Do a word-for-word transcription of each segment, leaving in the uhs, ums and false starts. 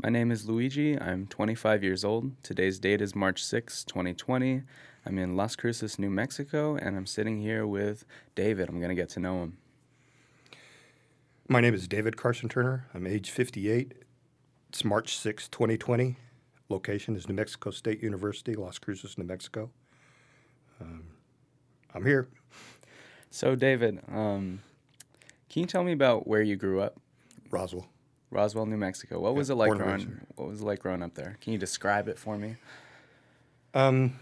My name is Luigi. I'm twenty-five years old. Today's date is March sixth, twenty twenty. I'm in Las Cruces, New Mexico, and I'm sitting here with David. I'm going to get to know him. My name is David Carson Turner. I'm age fifty-eight. It's March sixth, twenty twenty. Location is New Mexico State University, Las Cruces, New Mexico. Um, I'm here. So, David, um, can you tell me about where you grew up? Roswell. Roswell, New Mexico. What was Yeah, it like born and raised growing? here. What was it like growing up there? Can you describe it for me? Um,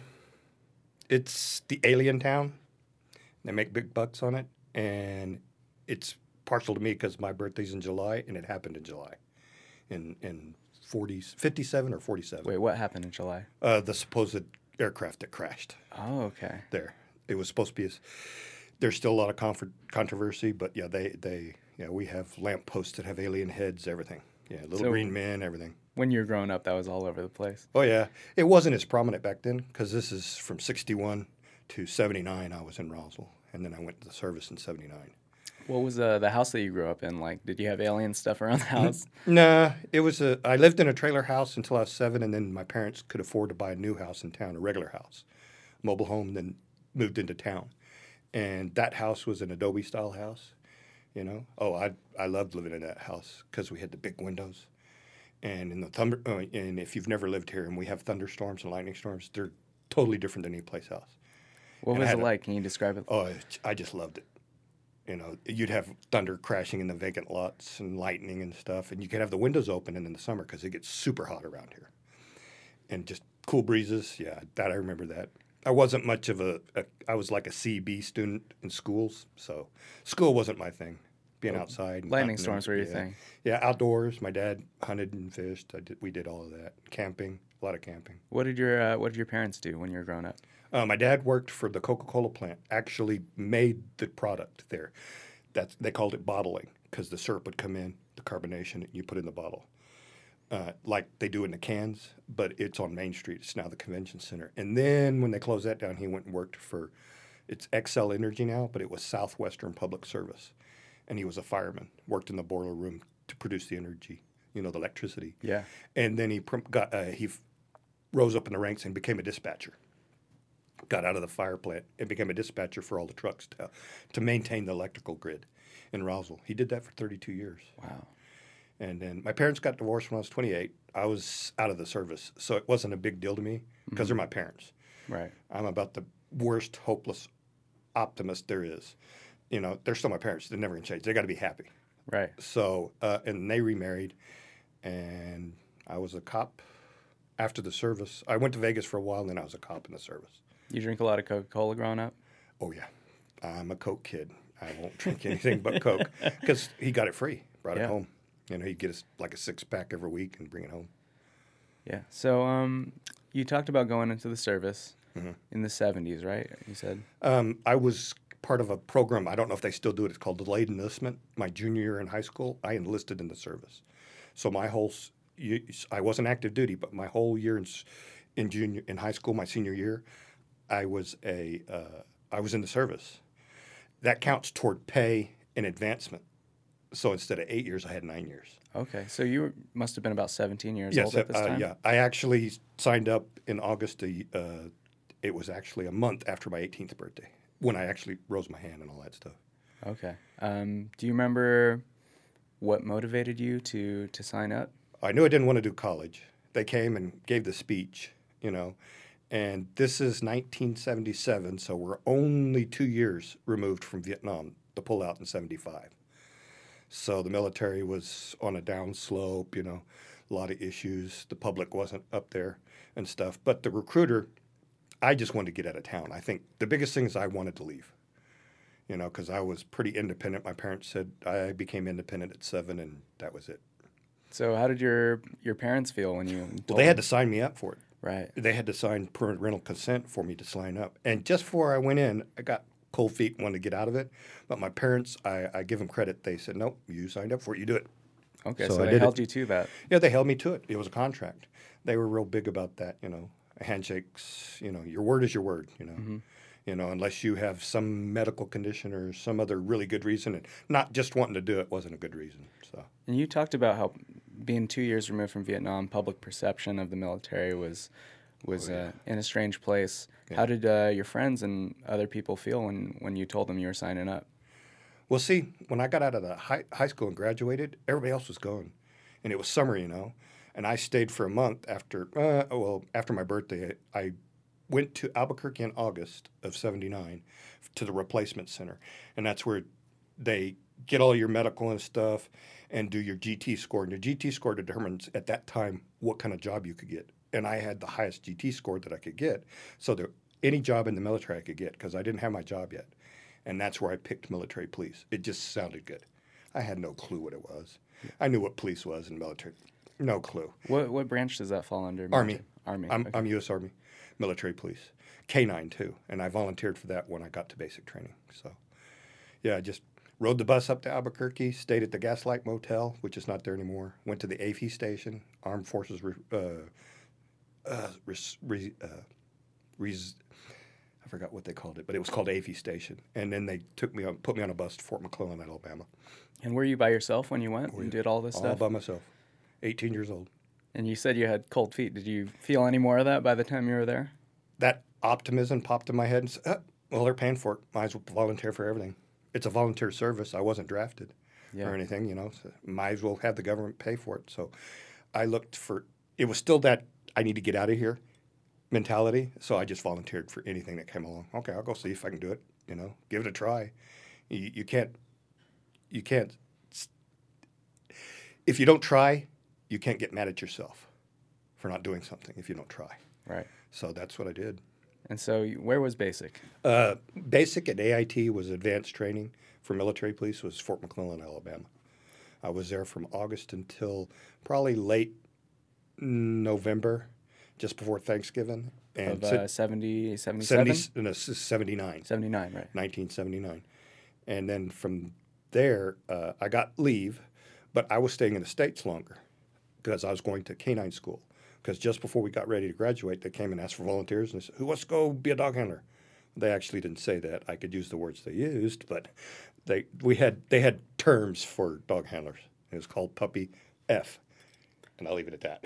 it's the alien town. They make big bucks on it, and it's partial to me because my birthday's in July, and it happened in July, in in forties, fifty-seven or forty-seven. Wait, what happened in July? Uh, the supposed aircraft that crashed Oh, okay. there. It was supposed to be. A, there's still a lot of confer- controversy, but yeah, they they yeah we have lampposts that have alien heads, everything. Yeah, little So- green men, everything. When you were growing up, that was all over the place. Oh yeah, it wasn't as prominent back then because this is from sixty-one to seventy-nine. I was in Roswell, and then I went to the service in seventy-nine. What was uh, the house that you grew up in like? Did you have alien stuff around the house? Nah, it was a. I lived in a trailer house until I was seven, and then my parents could afford to buy a new house in town, a regular house, mobile home. Then moved into town, and that house was an Adobe style house. You know, oh, I I loved living in that house because we had the big windows, and in the thunder. Uh, and if you've never lived here, and we have thunderstorms and lightning storms, they're totally different than any place else. What And I was it had a- like? Can you describe it? Oh, it- I just loved it. You know, you'd have thunder crashing in the vacant lots and lightning and stuff, and you could have the windows open in the summer because it gets super hot around here, and just cool breezes. Yeah, that I remember that. I wasn't much of a, a I was like a C B student in schools, so school wasn't my thing. Being Oh, outside, and Lightning hunting storms and- were your yeah. thing. Yeah, outdoors. My dad hunted and fished. I did. We did all of that. Camping, a lot of camping. What did your uh, What did your parents do when you were growing up? Uh, my dad worked for the Coca-Cola plant. Actually, made the product there. That's they called it bottling because the syrup would come in, the carbonation, and you put it in the bottle, uh, like they do in the cans. But it's on Main Street. It's now the convention center. And then when they closed that down, he went and worked for, it's Xcel Energy now, but it was Southwestern Public Service, and he was a fireman. Worked in the boiler room to produce the energy, you know, the electricity. Yeah. And then he prom- got uh, he f- rose up in the ranks and became a dispatcher. Got out of the fire plant and became a dispatcher for all the trucks to, to maintain the electrical grid in Roswell. He did that for thirty-two years. Wow. And then my parents got divorced when I was twenty-eight. I was out of the service, so it wasn't a big deal to me because they're my parents. Right. I'm about the worst hopeless optimist there is. You know, they're still my parents. They're never going to change. They got to be happy. Right. So, uh, and they remarried, and I was a cop after the service. I went to Vegas for a while, and then I was a cop in the service. You drink a lot of Coca-Cola growing up? Oh, yeah. I'm a Coke kid. I won't drink anything but Coke because he got it free, brought Yeah. it home. You know, he'd get us like a six-pack every week and bring it home. Yeah. So, um, you talked about going into the service Mhm. in the seventies, right? You said. Um, I was part of a program. I don't know if they still do it. It's called delayed enlistment. My junior year in high school, I enlisted in the service. So my whole, s- y- I wasn't active duty, but my whole year in, s- in junior in high school, my senior year, I was a, uh, I was in the service. That counts toward pay and advancement. So instead of eight years, I had nine years. Okay. So you were, must have been about seventeen years Yes, old at this uh, time. yeah. I actually signed up in August. Uh, it was actually a month after my eighteenth birthday when I actually rose my hand and all that stuff. Okay. Um, do you remember what motivated you to to sign up? I knew I didn't want to do college. They came and gave the speech, you know, and this is nineteen seventy-seven, so we're only two years removed from Vietnam, the pullout in seventy-five. So the military was on a down slope, you know, a lot of issues. The public wasn't up there and stuff. But the recruiter, I just wanted to get out of town. I think the biggest thing is I wanted to leave, you know, because I was pretty independent. My parents said I became independent at seven, and that was it. So how did your your parents feel when you? Well, told they had them? to sign me up for it. Right. They had to sign parental consent for me to sign up. And just before I went in, I got cold feet and wanted to get out of it. But my parents, I, I give them credit. They said, nope, you signed up for it. You do it. Okay. So So, I they did held it. you to that. Yeah, they held me to it. It was a contract. They were real big about that, you know, handshakes, you know, your word is your word, you know. Mm-hmm. You know, unless you have some medical condition or some other really good reason. And not just wanting to do it wasn't a good reason. So And you talked about how being two years removed from Vietnam, public perception of the military was was Oh, yeah. uh, in a strange place. Yeah. How did uh, your friends and other people feel when, when you told them you were signing up? Well, see, when I got out of the high, high school and graduated, everybody else was going, and it was summer, you know, and I stayed for a month after. Uh, well, after my birthday, I went to Albuquerque in August of seventy-nine to the replacement center, and that's where they get all your medical and stuff and do your G T score. And your G T score determines at that time what kind of job you could get. And I had the highest G T score that I could get. So there, any job in the military I could get because I didn't have my job yet. And that's where I picked military police. It just sounded good. I had no clue what it was. I knew what police was in military. No clue. What what branch does that fall under? Army. Army. I'm, okay. I'm U S Army, military police. K nine too. And I volunteered for that when I got to basic training. So, yeah, I just rode the bus up to Albuquerque, stayed at the Gaslight Motel, which is not there anymore. Went to the A F E station, Armed Forces, uh, uh, res, res, uh, res, I forgot what they called it, but it was called A F E station. And then they took me on, put me on a bus to Fort McClellan, Alabama. And were you by yourself when you went Oh, and yeah. did all this All stuff? by myself, eighteen years old. And you said you had cold feet. Did you feel any more of that by the time you were there? That optimism popped in my head and said, oh, well, they're paying for it. Might as well volunteer for everything. It's a volunteer service. I wasn't drafted Yeah. or anything, you know. So might as well have the government pay for it. So I looked for, it was still that I need to get out of here mentality. So I just volunteered for anything that came along. Okay, I'll go see if I can do it, you know, give it a try. You, you can't, you can't, if you don't try, you can't get mad at yourself for not doing something if you don't try. Right. So that's what I did. And so you- where was basic? Uh, basic at A I T was advanced training for military police was Fort McClellan, Alabama. I was there from August until probably late November, just before Thanksgiving. Of si- uh, seventy, seventy-seven? seventy, no, seventy-nine, seventy-nine, right. nineteen seventy-nine. And then from there, uh, I got leave, but I was staying in the States longer because I was going to canine school. Because just before we got ready to graduate, they came and asked for volunteers and they said, who wants to go be a dog handler? They actually didn't say that. I could use the words they used, but they we had they had terms for dog handlers. It was called Puppy F, and I'll leave it at that,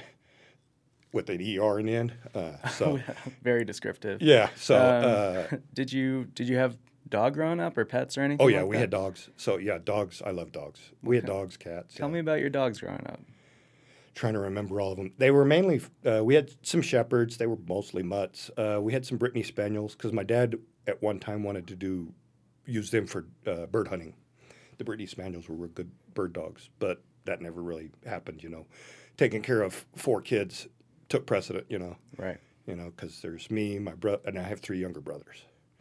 with an E R in the end. Uh, so Very descriptive. yeah, so Um, uh, did you did you have dog growing up or pets or anything? oh yeah, like we that? had dogs. So yeah, dogs. I love dogs. We had Okay. dogs, cats. Tell yeah. me about your dogs growing up. Trying to remember all of them. They were mainly, uh, we had some shepherds. They were mostly mutts. Uh, we had some Brittany Spaniels because my dad at one time wanted to do, use them for uh, bird hunting. The Brittany Spaniels were real good bird dogs, but that never really happened, you know. Taking care of four kids took precedent, you know, Right. you know, because there's me, my brother, and I have three younger brothers.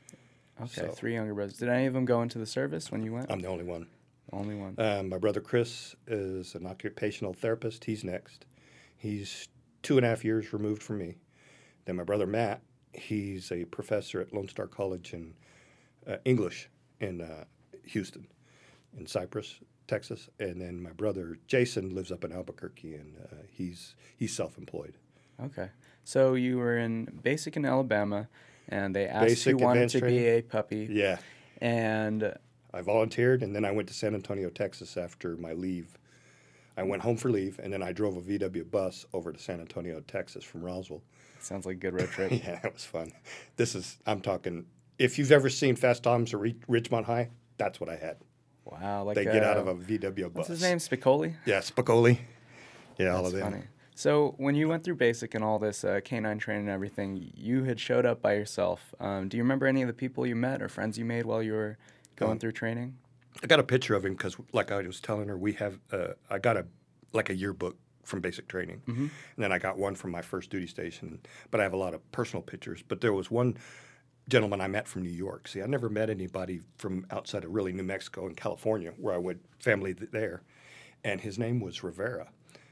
Okay, So- three younger brothers. Did any of them go into the service when you went? I'm the only one. Only one. Um, my brother Chris is an occupational therapist. He's next. He's two and a half years removed from me. Then my brother Matt, he's a professor at Lone Star College in uh, English in uh, Houston, in Cypress, Texas. And then my brother Jason lives up in Albuquerque, and uh, he's he's self-employed. Okay. So you were in basic in Alabama, and they asked Basic, who wanted advanced to be training. a puppy. Yeah, And I volunteered, and then I went to San Antonio, Texas after my leave. I went home for leave, and then I drove a V W bus over to San Antonio, Texas from Roswell. sounds like a good road trip. Yeah, that was fun. This is, I'm talking, if you've ever seen Fast Times at Re- Ridgemont High, that's what I had. Wow. Like They get out uh, of a V W bus. What's his name? Spicoli? Yeah, Spicoli. Yeah, all That's of them. funny. So when you went through basic and all this uh, canine training and everything, you had showed up by yourself. Um, do you remember any of the people you met or friends you made while you were going Um, through training? I got a picture of him because, like I was telling her, we have, uh, I got a, like a yearbook from basic training. Mm-hmm. And then I got one from my first duty station. But I have a lot of personal pictures. But there was one gentleman I met from New York. See, I never met anybody from outside of really New Mexico and California, where I went family th- there. And his name was Rivera.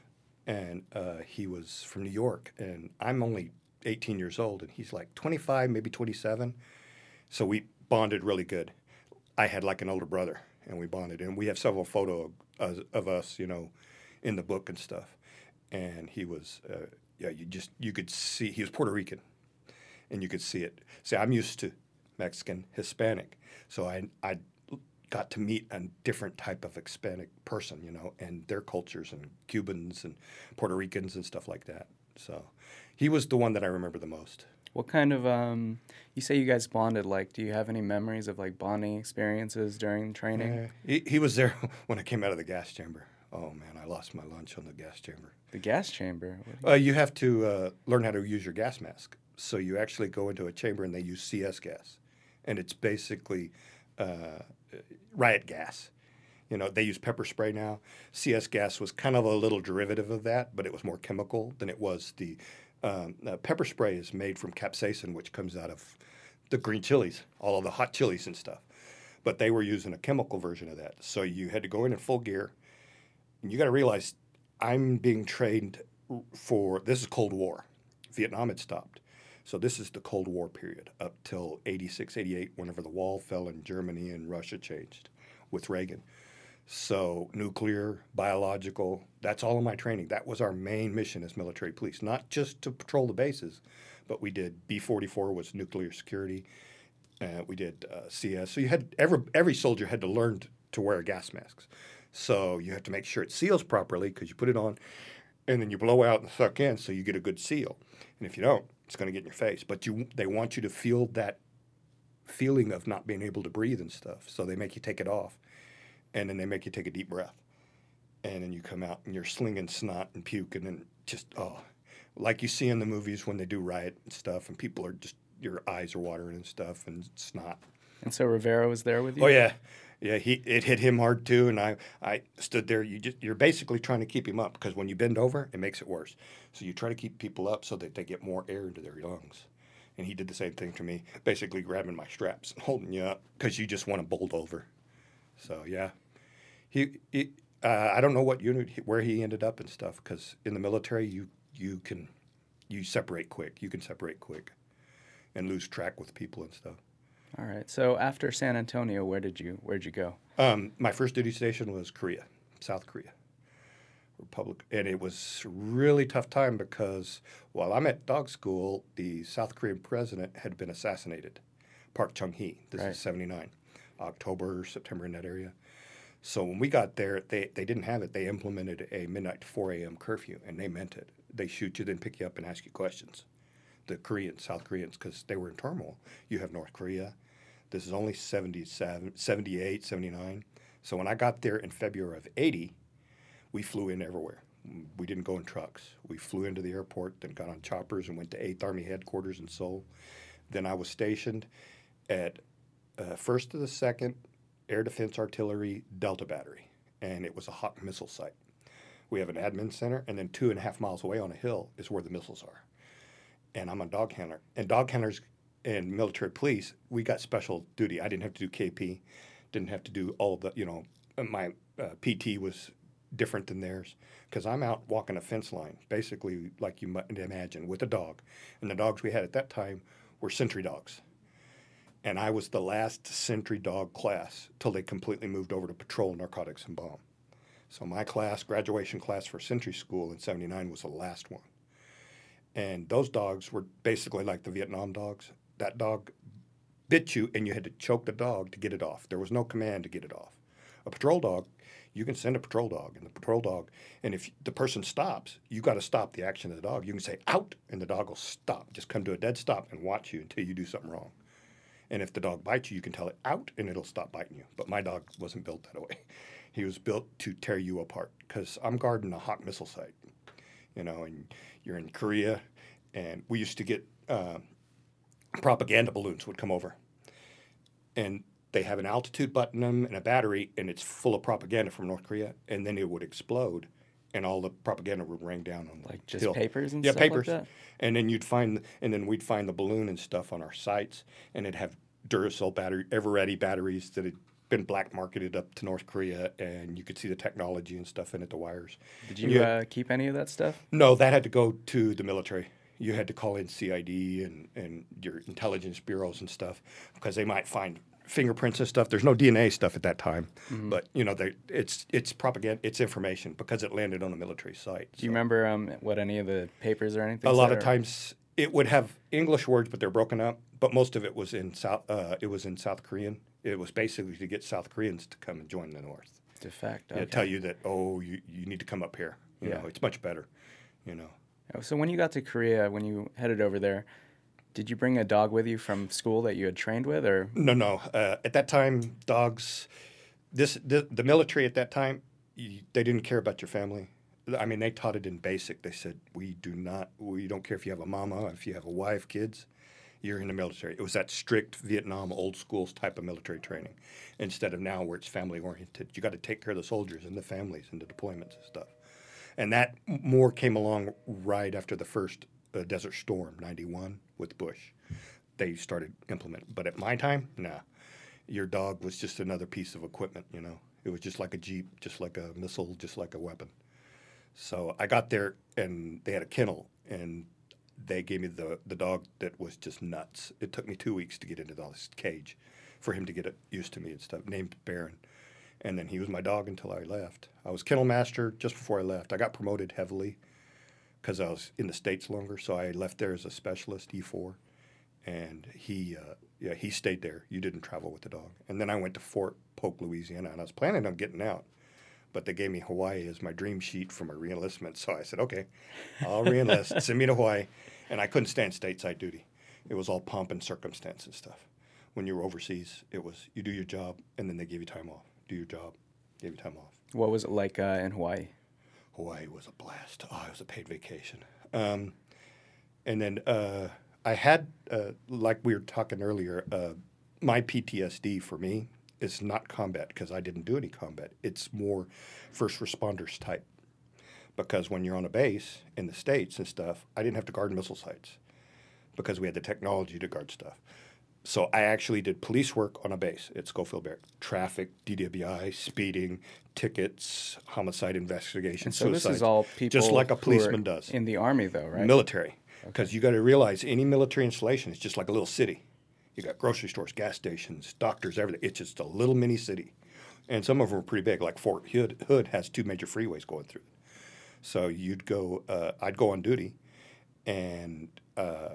And uh, he was from New York. And I'm only eighteen years old. And he's like twenty-five, maybe twenty-seven. So we bonded really good. I had like an older brother, and we bonded. And we have several photos of, of us, you know, in the book and stuff. And he was, uh, yeah, you just, you could see, he was Puerto Rican. And you could see it. See, I'm used to Mexican, Hispanic. So I, I got to meet a different type of Hispanic person, you know, and their cultures and Cubans and Puerto Ricans and stuff like that. So he was the one that I remember the most. What kind of, um, you say you guys bonded, like, do you have any memories of, like, bonding experiences during training? Uh, he, he was there when I came out of the gas chamber. Oh, man, I lost my lunch on the gas chamber. The gas chamber? What do you... Uh, you have to uh, learn how to use your gas mask. So you actually go into a chamber and they use C S gas. And it's basically uh, riot gas. You know, they use pepper spray now. C S gas was kind of a little derivative of that, but it was more chemical than it was the... Um, uh, pepper spray is made from capsaicin, which comes out of the green chilies, all of the hot chilies and stuff. But they were using a chemical version of that. So you had to go in in full gear. And you got to realize I'm being trained for, this is Cold War. Vietnam had stopped. So this is the Cold War period up till eighty-six, eighty-eight, whenever the wall fell and Germany and Russia changed with Reagan. So nuclear, biological, that's all of my training. That was our main mission as military police, not just to patrol the bases, but we did B forty-four was nuclear security. Uh, we did uh, C S. So you had every every soldier had to learn to, to wear gas masks. So you have to make sure it seals properly because you put it on, and then you blow out and suck in, so you get a good seal. And if you don't, it's going to get in your face. But you they want you to feel that feeling of not being able to breathe and stuff. So they make you take it off. And then they make you take a deep breath. And then you come out and you're slinging snot and puke and then just, oh, like you see in the movies when they do riot and stuff and people are just, your eyes are watering and stuff and snot. And so Rivera was there with you? Oh, yeah. Yeah, he it hit him hard too. And I, I stood there. You just, you're basically trying to keep him up because when you bend over, it makes it worse. So you try to keep people up so that they get more air into their lungs. And he did the same thing to me, basically grabbing my straps and holding you up because you just want to bolt over. So, yeah. He, he uh, I don't know what unit, where he ended up and stuff, because in the military, you you can, you separate quick. You can separate quick and lose track with people and stuff. All right. So after San Antonio, where did you, where'd you go? Um, my first duty station was Korea, South Korea, Republic. And it was a really tough time because while I'm at dog school, the South Korean president had been assassinated, Park Chung-hee. This right. is seventy-nine, October, September in that area. So when we got there, they, they didn't have it. They implemented a midnight to four a.m. curfew, and they meant it. They shoot you, then pick you up and ask you questions. The Koreans, South Koreans, because they were in turmoil. You have North Korea. This is only seventy-seven, seventy-eight, seventy-nine. So when I got there in February of eighty, we flew in everywhere. We didn't go in trucks. We flew into the airport, then got on choppers and went to eighth Army headquarters in Seoul. Then I was stationed at uh, first to the second Air Defense Artillery Delta Battery, and it was a hot missile site. We have an admin center, and then two and a half miles away on a hill is where the missiles are. And I'm a dog handler. And dog handlers and military police, we got special duty. I didn't have to do K P, didn't have to do all of the, you know, my uh, P T was different than theirs because I'm out walking a fence line, basically like you might imagine, with a dog. And the dogs we had at that time were sentry dogs. And I was the last sentry dog class till they completely moved over to patrol, narcotics, and bomb. So my class, graduation class for sentry school in seventy-nine was the last one. And those dogs were basically like the Vietnam dogs. That dog bit you, and you had to choke the dog to get it off. There was no command to get it off. A patrol dog, you can send a patrol dog, and the patrol dog, and if the person stops, you got to stop the action of the dog. You can say, out, and the dog will stop. Just come to a dead stop and watch you until you do something wrong. And if the dog bites you, you can tell it out, and it'll stop biting you. But my dog wasn't built that way. He was built to tear you apart because I'm guarding a hot missile site, you know, and you're in Korea, and we used to get uh, propaganda balloons would come over, and they have an altitude button in them and a battery, and it's full of propaganda from North Korea, and then it would explode, and all the propaganda would rain down on the like just hill. papers and yeah, stuff papers. like that? And then you'd find, and then we'd find the balloon and stuff on our sites, and it'd have Duracell battery, Eveready batteries that had been black marketed up to North Korea, and you could see the technology and stuff in it, the wires. Did you, you uh, keep any of that stuff? No, that had to go to the military. You had to call in C I D and, and your intelligence bureaus and stuff because they might find fingerprints and stuff. There's no D N A stuff at that time, mm-hmm. but you know, they, it's it's propaganda, it's information because it landed on a military site. Do you so. remember um, what any of the papers or anything? A lot said, of or? times it would have English words, but they're broken up. But most of it was in South. Uh, it was in South Korean. It was basically to get South Koreans to come and join the North. Defect. Okay. Okay. Tell you that, oh, you, you need to come up here. You Yeah. know, it's much better. You know. So when you got to Korea, when you headed over there, did you bring a dog with you from school that you had trained with, or? No, no. Uh, at that time, dogs. This the, the military at that time, you, they didn't care about your family. I mean, they taught it in basic. They said, we do not. We don't care if you have a mama, if you have a wife, kids. You're in the military. It was that strict Vietnam, old school type of military training, instead of now where it's family oriented. You got to take care of the soldiers and the families and the deployments and stuff. And that more came along right after the first uh, Desert Storm, ninety-one, with Bush. They started implementing. But at my time, nah. Your dog was just another piece of equipment, you know. It was just like a Jeep, just like a missile, just like a weapon. So I got there, and they had a kennel, and they gave me the, the dog that was just nuts. It took me two weeks to get into this cage for him to get it used to me and stuff, named Baron. And then he was my dog until I left. I was kennel master just before I left. I got promoted heavily because I was in the States longer, so I left there as a specialist, E four. And he, uh, yeah, he stayed there. You didn't travel with the dog. And then I went to Fort Polk, Louisiana, and I was planning on getting out. But they gave me Hawaii as my dream sheet for my reenlistment. So I said, okay, I'll reenlist. Send me to Hawaii. And I couldn't stand stateside duty. It was all pomp and circumstance and stuff. When you were overseas, it was you do your job, and then they give you time off. Do your job, give you time off. What was it like uh, in Hawaii? Hawaii was a blast. Oh, it was a paid vacation. Um, and then uh, I had, uh, like we were talking earlier, uh, my P T S D for me is not combat because I didn't do any combat. It's more first responders type. Because when you're on a base in the States and stuff, I didn't have to guard missile sites because we had the technology to guard stuff. So I actually did police work on a base at Schofield Barracks. Traffic, D W I, speeding, tickets, homicide investigation, And so suicides. this is all people just like a who are policeman does. in the Army, though, right? Military. Because you got to realize any military installation is just like a little city. You got grocery stores, gas stations, doctors, everything. It's just a little mini city. And some of them are pretty big, like Fort Hood, Hood has two major freeways going through it. So you'd go, uh, I'd go on duty, and uh,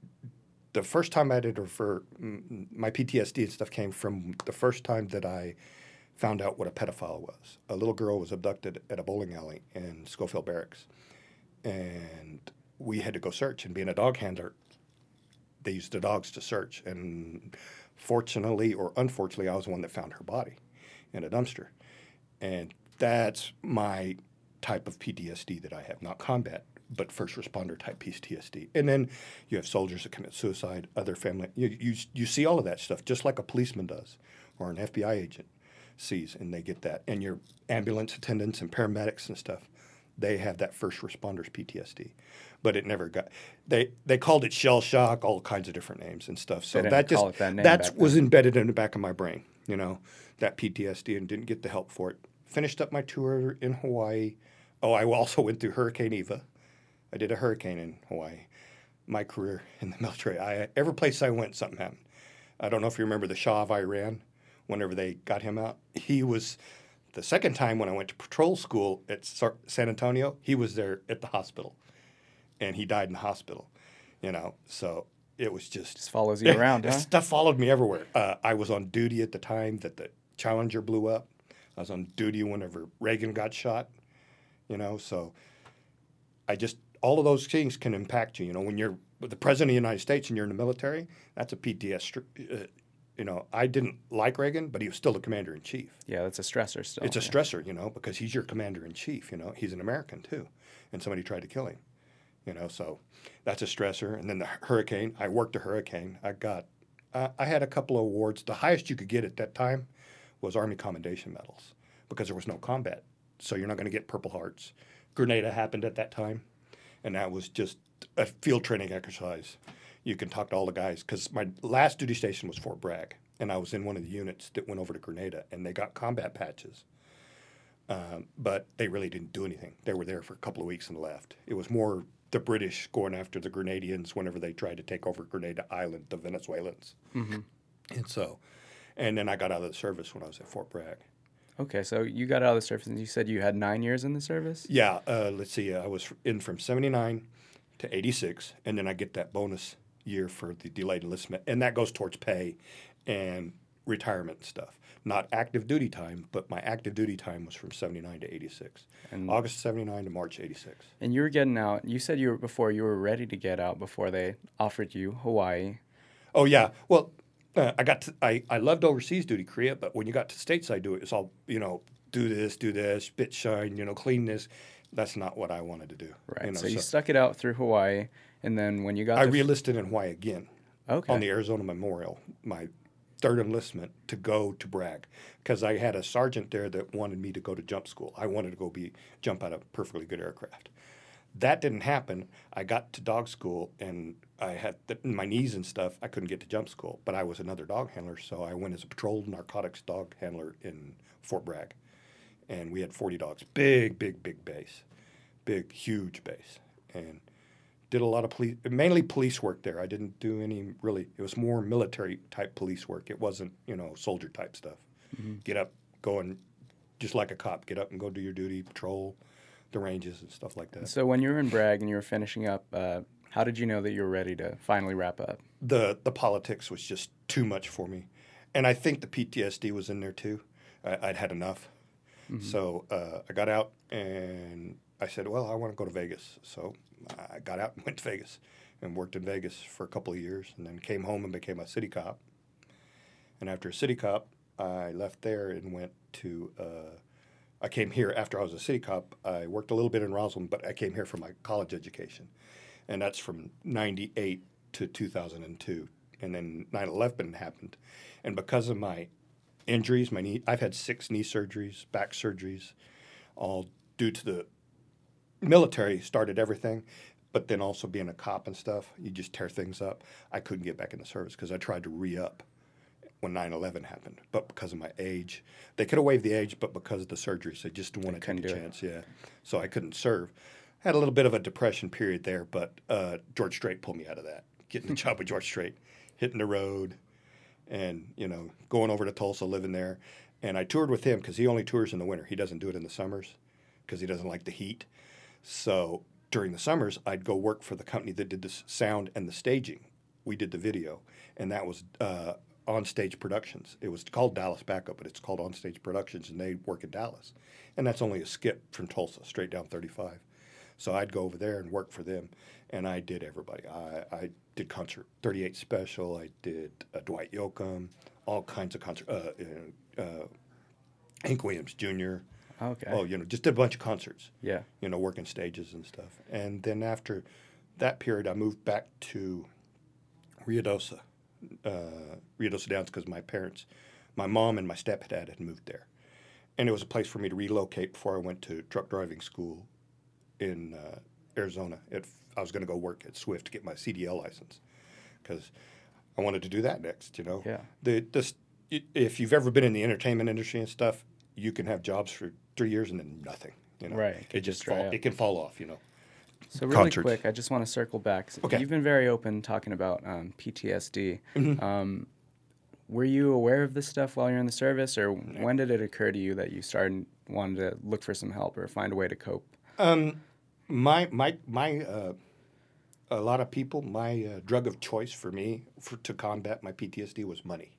the first time I did refer, my P T S D and stuff came from the first time that I found out what a pedophile was. A little girl was abducted at a bowling alley in Schofield Barracks, and we had to go search. And being a dog handler, they used the dogs to search. And fortunately or unfortunately, I was the one that found her body in a dumpster. And that's my type of P T S D that I have, not combat, but first responder type P T S D. And then you have soldiers that commit suicide, other family. You, you, you see all of that stuff, just like a policeman does or an F B I agent sees, and they get that. And your ambulance attendants and paramedics and stuff, they have that first responders P T S D. But it never got, they they called it shell shock, all kinds of different names and stuff. So They didn't that just, call it that name that back was then. embedded in the back of my brain, you know, that P T S D, and didn't get the help for it. Finished up my tour in Hawaii. Oh, I also went through Hurricane Eva. I did a hurricane in Hawaii. My career in the military, I, every place I went, something happened. I don't know if you remember the Shah of Iran, whenever they got him out. He was, the second time when I went to patrol school at San Antonio, he was there at the hospital. And he died in the hospital, you know. So it was just... Just follows you around, huh? Stuff followed me everywhere. Uh, I was on duty at the time that the Challenger blew up. I was on duty whenever Reagan got shot, you know. So I just... all of those things can impact you. You know, when you're the president of the United States and you're in the military, that's a P T S D. Uh, you know, I didn't like Reagan, but he was still the commander in chief. Yeah, that's a stressor still. It's a yeah. stressor, you know, because he's your commander in chief. You know, he's an American too, and somebody tried to kill him. You know, so that's a stressor. And then the hurricane. I worked a hurricane. I got. Uh, I had a couple of awards. The highest you could get at that time was Army Commendation Medals because there was no combat, so you're not going to get Purple Hearts. Grenada happened at that time. And that was just a field training exercise. You can talk to all the guys. Because my last duty station was Fort Bragg. And I was in one of the units that went over to Grenada. And they got combat patches. Um, but they really didn't do anything. They were there for a couple of weeks and left. It was more the British going after the Grenadians whenever they tried to take over Grenada Island, the Venezuelans. Mm-hmm. And so, and then I got out of the service when I was at Fort Bragg. Okay, so you got out of the service, and you said you had nine years in the service? Yeah, uh, let's see. I was in from seventy-nine to eighty-six, and then I get that bonus year for the delayed enlistment, and that goes towards pay and retirement and stuff. Not active duty time, but my active duty time was from seventy-nine to eighty-six. And August seventy-nine to March eighty-six. and you were getting out. You said you were before you were ready to get out before they offered you Hawaii. Oh, yeah. Well, uh, I got to, I, I loved overseas duty, Korea, but when you got to stateside do it, it's all, you know, do this, do this, spit shine, you know, clean this. That's not what I wanted to do. Right. You know, so you stuck it out through Hawaii, and then when you got I to re-enlisted in Hawaii again okay. on the Arizona Memorial, my third enlistment, to go to Bragg, because I had a sergeant there that wanted me to go to jump school. I wanted to go be jump out of perfectly good aircraft. That didn't happen. I got to dog school, and I had the, my knees and stuff. I couldn't get to jump school, but I was another dog handler, so I went as a patrol narcotics dog handler in Fort Bragg, and we had forty dogs. Big, big, big base, big, huge base, and did a lot of police, mainly police work there. I didn't do any really. It was more military type police work. It wasn't, you know, soldier type stuff. Mm-hmm. Get up, go and just like a cop. Get up and go do your duty, patrol the ranges and stuff like that. So when you were in Bragg and you were finishing up, uh, how did you know that you were ready to finally wrap up? The the politics was just too much for me, and I think the P T S D was in there too. I, I'd had enough, mm-hmm. so uh, I got out and I said, "Well, I want to go to Vegas." So I got out and went to Vegas and worked in Vegas for a couple of years, and then came home and became a city cop. And after a city cop, I left there and went to. Uh, I came here after I was a city cop. I worked a little bit in Roswell, but I came here for my college education. And that's from ninety-eight to two thousand two. And then nine eleven happened. And because of my injuries, my knee, I've had six knee surgeries, back surgeries, all due to the military started everything. But then also being a cop and stuff, you just tear things up. I couldn't get back in the service because I tried to re-up when nine eleven happened, but because of my age, they could have waived the age, but because of the surgeries, they just didn't want to take a chance. It. Yeah, so I couldn't serve. Had a little bit of a depression period there, but uh, George Strait pulled me out of that. Getting the job with George Strait, hitting the road, and you know, going over to Tulsa, living there, and I toured with him because he only tours in the winter. He doesn't do it in the summers because he doesn't like the heat. So during the summers, I'd go work for the company that did the sound and the staging. We did the video, and that was. Uh, On-Stage Productions. It was called Dallas Backup, but it's called On-Stage Productions, and they work in Dallas. And that's only a skip from Tulsa, straight down thirty-five. So I'd go over there and work for them, and I did everybody. I, I did concert thirty-eight Special. I did uh, Dwight Yoakam, all kinds of concert. Uh, uh, Hank Williams Junior Okay. Oh, you know, just did a bunch of concerts. Yeah. You know, working stages and stuff. And then after that period, I moved back to Ruidoso. Uh, Ruidoso Downs because my parents, my mom and my stepdad had moved there. And it was a place for me to relocate before I went to truck driving school in uh, Arizona. It, I was going to go work at Swift to get my C D L license because I wanted to do that next, you know. Yeah. The, this, if you've ever been in the entertainment industry and stuff, you can have jobs for three years and then nothing, you know. Right. It, it just fall, it can fall off, you know. So really Concerts. quick, I just want to circle back. Okay. You've been very open talking about um, P T S D. Mm-hmm. Um, were you aware of this stuff while you're in the service, or when did it occur to you that you started wanting to look for some help or find a way to cope? Um, my my my uh, a lot of people, my uh, drug of choice for me for, to combat my P T S D was money.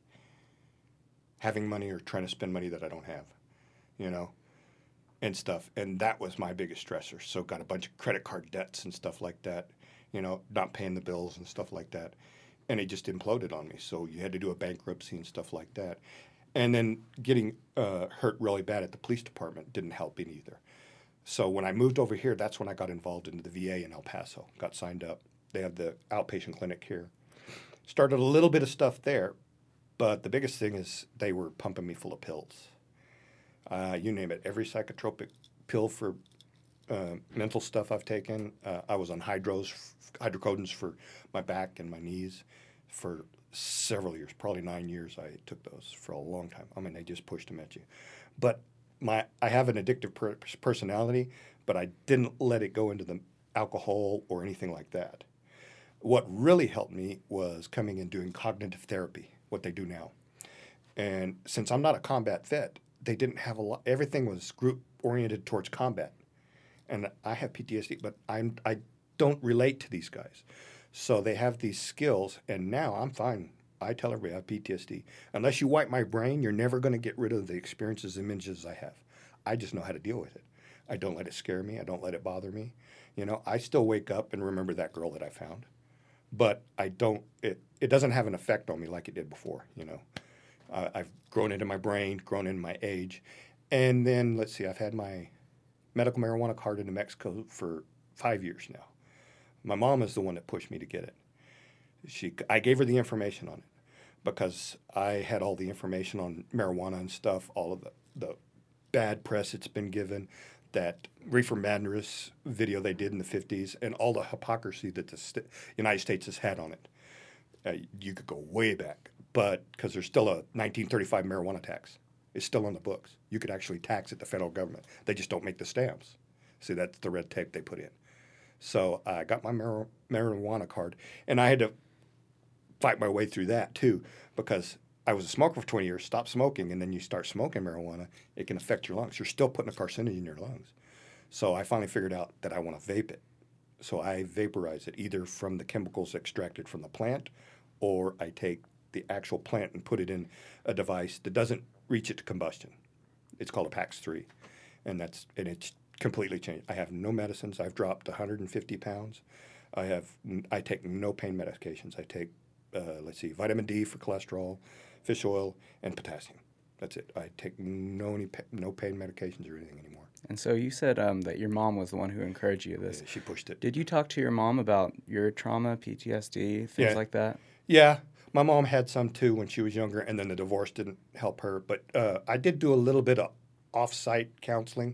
Having money or trying to spend money that I don't have, you know. And stuff, and that was my biggest stressor. So got a bunch of credit card debts and stuff like that, you know, not paying the bills and stuff like that, and it just imploded on me. So you had to do a bankruptcy and stuff like that, and then getting uh, hurt really bad at the police department didn't help me either. So when I moved over here, that's when I got involved into the V A in El Paso. Got signed up. They have the outpatient clinic here. Started a little bit of stuff there, but the biggest thing is they were pumping me full of pills. Uh, you name it, every psychotropic pill for uh, mental stuff I've taken. Uh, I was on hydros, hydrocodone for my back and my knees for several years, probably nine years. I took those for a long time. I mean, they just pushed them at you. But my I have an addictive per- personality, but I didn't let it go into the alcohol or anything like that. What really helped me was coming and doing cognitive therapy, what they do now. And since I'm not a combat vet, they didn't have a lot. Everything was group oriented towards combat, and I have P T S D. But I'm I don't relate to these guys. So they have these skills, and now I'm fine. I tell everybody I have P T S D. Unless you wipe my brain, you're never going to get rid of the experiences and images I have. I just know how to deal with it. I don't let it scare me. I don't let it bother me. You know, I still wake up and remember that girl that I found, but I don't. It it doesn't have an effect on me like it did before. You know, uh, I've grown into my brain, grown into my age, and then let's see. I've had my medical marijuana card in New Mexico for five years now. My mom is the one that pushed me to get it. She, I gave her the information on it because I had all the information on marijuana and stuff, all of the, the bad press it's been given, that Reefer Madness video they did in the fifties, and all the hypocrisy that the st- United States has had on it. Uh, you could go way back, but because there's still a nineteen thirty-five marijuana tax. It's still on the books. You could actually tax it, the federal government. They just don't make the stamps. See, that's the red tape they put in. So I got my mar- marijuana card, and I had to fight my way through that too, because I was a smoker for twenty years, stopped smoking, and then you start smoking marijuana, it can affect your lungs. You're still putting a carcinogen in your lungs. So I finally figured out that I want to vape it. So I vaporize it either from the chemicals extracted from the plant, or I take the actual plant and put it in a device that doesn't reach it to combustion. It's called a PAX three, and that's and it's completely changed. I have no medicines. I've dropped one hundred fifty pounds. I have I take no pain medications. I take uh, let's see, vitamin D for cholesterol, fish oil, and potassium. That's it. I take no any no pain medications or anything anymore. And so you said um, that your mom was the one who encouraged you this. Yeah, she pushed it. Did you talk to your mom about your trauma, P T S D, things Yeah. like that? Yeah, my mom had some too when she was younger, and then the divorce didn't help her. But uh, I did do a little bit of off-site counseling,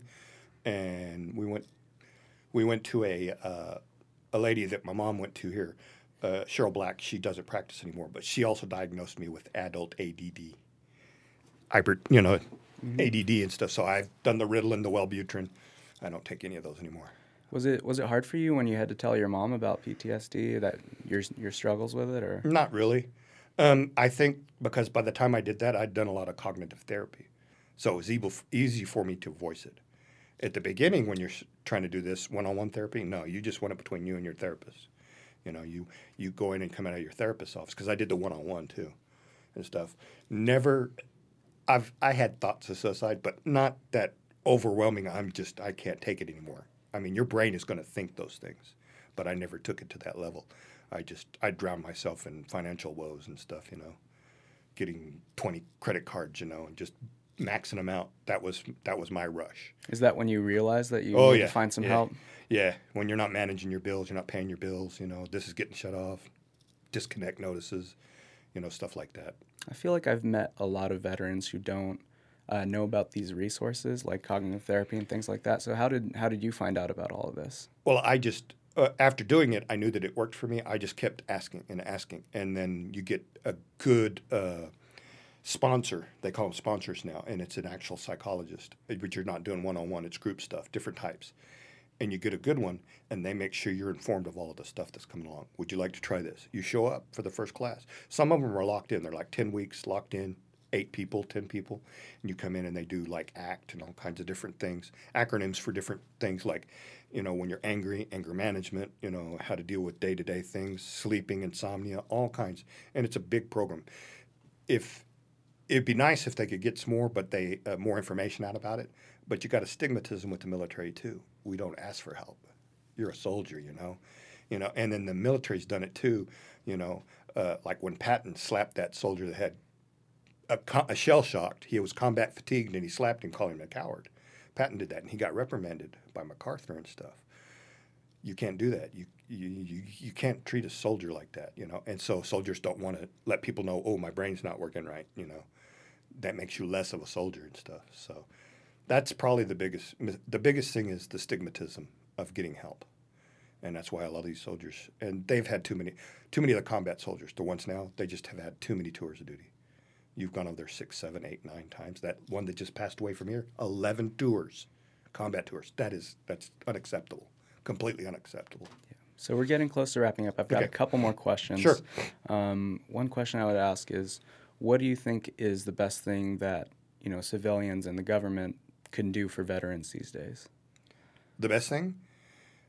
and we went we went to a uh, a lady that my mom went to here, uh, Cheryl Black. She doesn't practice anymore, but she also diagnosed me with adult A D D, hyper, you know, mm-hmm. A D D and stuff. So I've done the Ritalin, the Wellbutrin. I don't take any of those anymore. Was it was it hard for you when you had to tell your mom about P T S D, that your your struggles with it, or not really? Um, I think because by the time I did that, I'd done a lot of cognitive therapy, so it was easy easy for me to voice it. At the beginning, when you're trying to do this one-on-one therapy, no, you just want it between you and your therapist. You know, you you go in and come out of your therapist's office, because I did the one-on-one too, and stuff. Never, I've I had thoughts of suicide, but not that overwhelming. I'm just I can't take it anymore. I mean, your brain is going to think those things, but I never took it to that level. I just, I drowned myself in financial woes and stuff, you know, getting twenty credit cards, you know, and just maxing them out. That was, that was my rush. Is that when you realized that you oh, need yeah. to find some yeah. help? Yeah. When you're not managing your bills, you're not paying your bills, you know, this is getting shut off, disconnect notices, you know, stuff like that. I feel like I've met a lot of veterans who don't Uh, know about these resources like cognitive therapy and things like that. So how did how did you find out about all of this? Well, I just uh, after doing it, I knew that it worked for me. I just kept asking and asking, and then you get a good uh, sponsor. They call them sponsors now, and it's an actual psychologist. But you're not doing one-on-one; it's group stuff, different types. And you get a good one, and they make sure you're informed of all of the stuff that's coming along. Would you like to try this? You show up for the first class. Some of them are locked in. They're like ten weeks locked in. Eight people, ten people, and you come in and they do like ACT and all kinds of different things, acronyms for different things like, you know, when you're angry, anger management, you know, how to deal with day-to-day things, sleeping, insomnia, all kinds. And it's a big program. If it'd be nice if they could get some more, but they uh, more information out about it. But you got a stigmatism with the military too. We don't ask for help. You're a soldier, you know, you know. And then the military's done it too, you know, uh, like when Patton slapped that soldier that had A, a shell shocked. He was combat fatigued, and he slapped him, calling him a coward. Patton did that, and he got reprimanded by MacArthur and stuff. You can't do that. You you you, you can't treat a soldier like that, you know. And so soldiers don't want to let people know, oh, my brain's not working right, you know. That makes you less of a soldier and stuff. So that's probably the biggest. The biggest thing is the stigmatism of getting help, and that's why a lot of these soldiers, and they've had too many, too many of the combat soldiers. The ones now, they just have had too many tours of duty. You've gone over there six, seven, eight, nine times. That one that just passed away from here, eleven tours, combat tours. That is, that's unacceptable, completely unacceptable. Yeah. So we're getting close to wrapping up. I've got okay. a couple more questions. Sure. Um, one question I would ask is, what do you think is the best thing that, you know, civilians and the government can do for veterans these days? The best thing?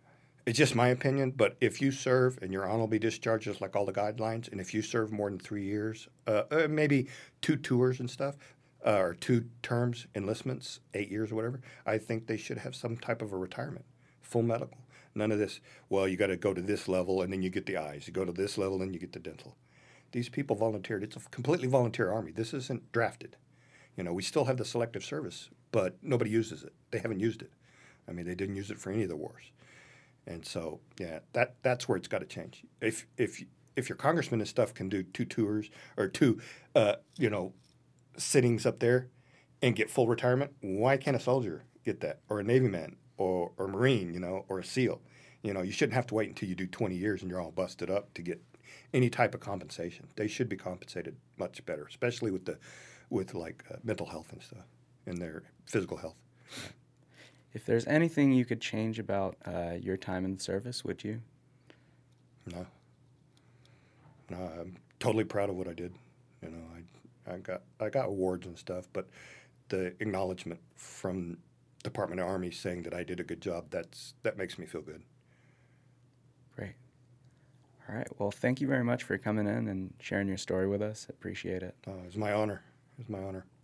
It's just my opinion, but if you serve and you're honorably discharged, just like all the guidelines, and if you serve more than three years, uh, uh, maybe two tours and stuff, uh, or two terms, enlistments, eight years or whatever, I think they should have some type of a retirement, full medical. None of this, well, you got to go to this level and then you get the eyes. You go to this level and you get the dental. These people volunteered. It's a completely volunteer Army. This isn't drafted. You know, we still have the selective service, but nobody uses it. They haven't used it. I mean, they didn't use it for any of the wars. And so, yeah, that that's where it's got to change. If if if your congressman and stuff can do two tours or two, uh, you know, sittings up there, and get full retirement, why can't a soldier get that, or a Navy man, or or Marine, you know, or a SEAL? You know, you shouldn't have to wait until you do twenty years and you're all busted up to get any type of compensation. They should be compensated much better, especially with the with like uh, mental health and stuff and their physical health. If there's anything you could change about uh, your time in the service, would you? No. No, I'm totally proud of what I did. You know, I, I got I got awards and stuff, but the acknowledgement from Department of Army saying that I did a good job, that's that makes me feel good. Great. All right. Well, thank you very much for coming in and sharing your story with us. Appreciate it. Uh, it was my honor. It was my honor.